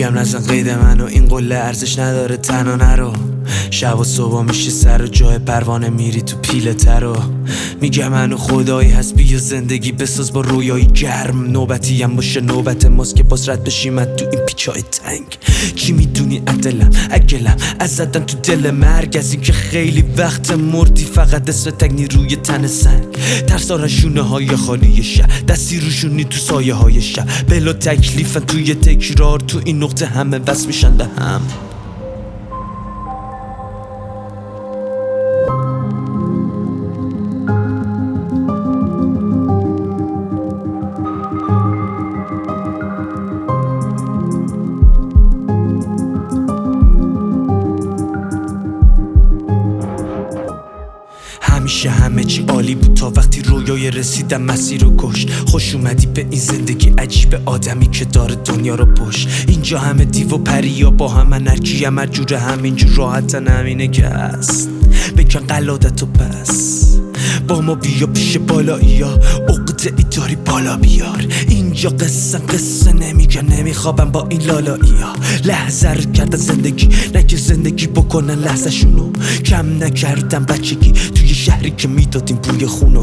میگم نزن قید منو، این قله ارزش نداره تنها نرو. شب و صبح میشی سر و جای پروانه میری تو پیله ترو. میگم منو خدایی هست بیا زندگی بساز با رویایی گرم. نوبتی هم باشه نوبت ماست که باز رد بشیم تو این پیچای تنگ. چی میدونی عدلم اگلم از زدن تو دل مرگ، از این که خیلی وقت مردی فقط اسم تگنی روی تن سنگ. ترسا شونه های خالی شهر، دستی روشونی تو سایه های شهر. بلا تکلیفن توی تکرار، تو این نقطه همه وصل میشن به هم. همیشه همه چی عالی بود تا وقتی رویای رسیدم مسیر رو کشت. خوش اومدی به این زندگی عجیب، آدمی که داره دنیا رو پشت. اینجا همه دیو و پریا با هم، هرکی هم جوره همینجور راحتن، همینه که هست. بکن قلادتو پس با ما بیا پیش بالایی ها، عقده ای داری بالا بیار. اینجا قصه نمیگن، نمیخوابم با این لالایی ها. لحظه رو کردن زندگی، نه که زندگی بکنن لحظه شونو. کم نکردم بچگی توی شهری که میدادیم بوی خونو.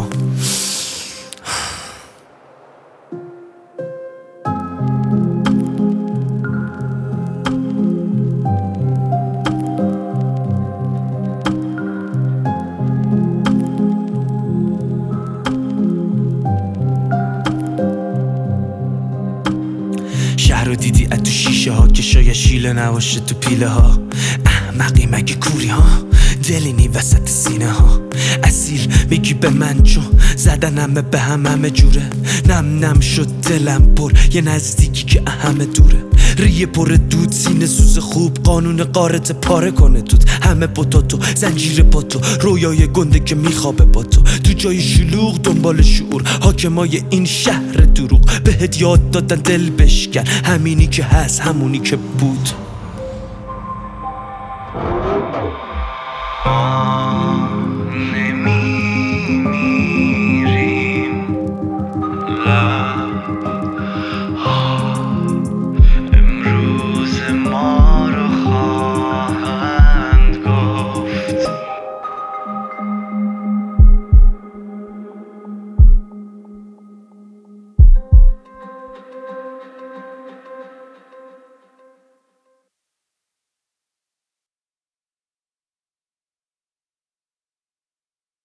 شهر رو دیدی از تو شیشه ها که شاید شیله نباشه تو پیله ها. احمقی مگه کوری ها، دلینی وسط سینه ها. اصیل میگی به من چون زدن همه به همه جوره. نم شد دلم پر یه نزدیکی که همه دوره. ریه پر دود سینه سوز خوب، قانون قارت پاره کنه توت. همه تو زنجیر با تو، رویای گنده که میخوابه با تو. تو جای شلوغ دنبال شعور، حاکمای این شهر دروغ. بهت یاد دادن دل بشکن، همینی که هست همونی که بود.